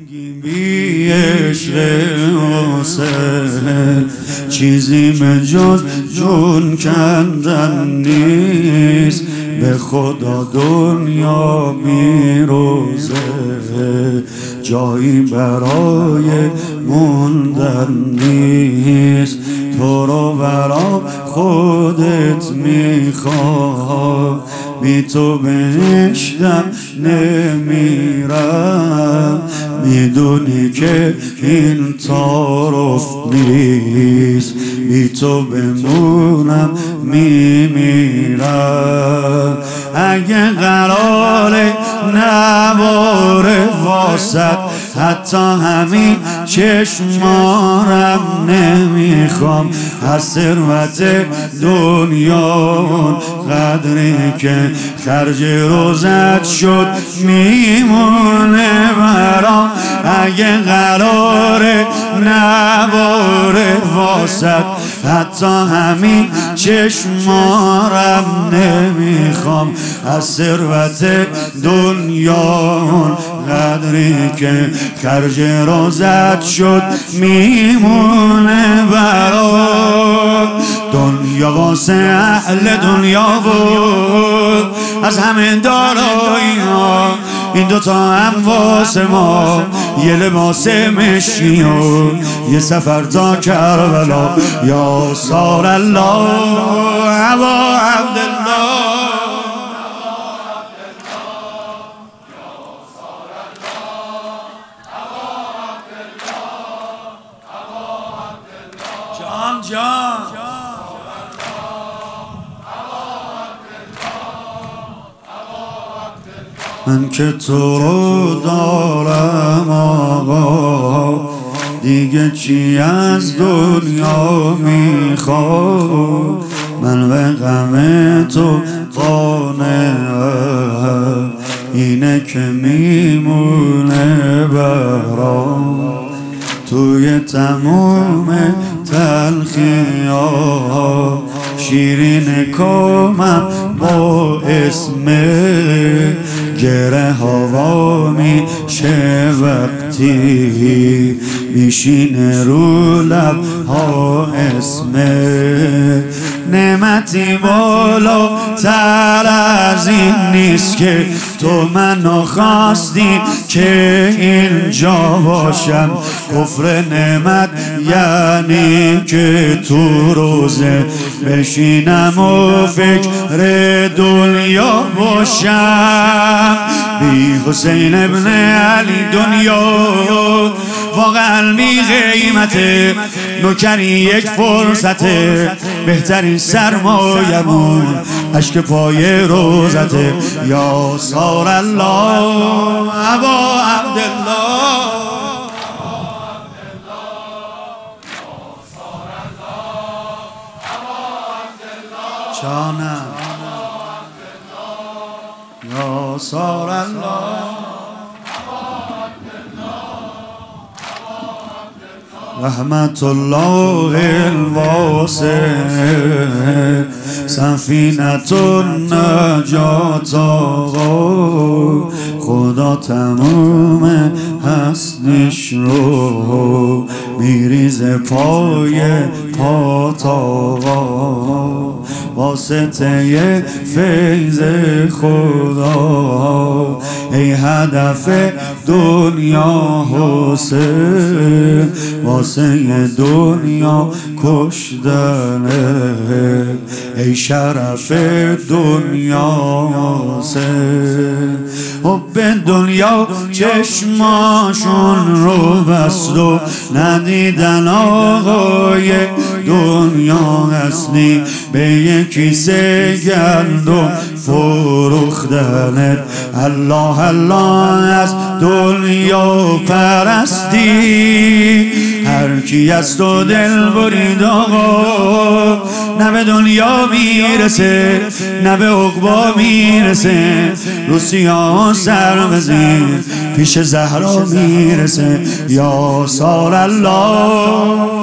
بی عشق حسین چیزی جز جون کندن نیست، به خدا دنیا میروزه جایی برای موندن نیست. تو رو برا خودت میخوام، بی تو بهشتم نمیرم، میدونی که این تعارف نیست، بی تو بمونم میمیرم. اگه قراره نباره واسد حتی همین چشمارم نمیخوام، از ثروت دنیا قدری که خرج روزت شد میمونه برام. اگه قراره نباره واسد حتی همین چشمارم نمیخوام، از ثروت دنیا قدری که خرج روزت شد میمونه برام. دنیا واسه اهل دنیا بود از همه دارایی ها، این دوتا هم واسه ما یه لباس مشکی و یه سفر تا کربلا. یا سار الله ابا عبدالله، جان جان من که تو رو دارم آقا، دیگه چی از دنیا میخوام؟ من به غم تو قانعم، اینه که میمونه برام. توی تموم تلخی‌ها شیرین کامم با اسم گره هوا میشه وقتی میشینه رو لب ها اسم نعمتی بالا تر از این نیست که تو منو خواستی که اینجا باشم. کفر نعمت یعنی که تو روزه بشینم و فکر دنیا باشم. بی حسین ابن علی دنیا واقعا بی قیمته، نوکری یک فرصته، بهترین سرمایمون اشک پای روزته. یا سار الله ابا عبدالله، جانم یا سار الله رحمت الله الواسع سفینة النجات آقا. خدا تمام هستش رو میریزه پای پات آقا، واسطه فیض خدا ای هدف دنیا حسین، واسه دنیا کشتنه ای شرف دنیا حسین. حب دنیا چشماشون رو بست و ندیدن آقای دنیا اصلی، به یک کیسه گندم فروختنت. الله الله از دنیا پرستی، هر کی از تو دل برید آقا نه به دنیا میرسه نه به عقبا میرسه. رو سیاه سر بزین پیش زهرا میرسه. یا سار الله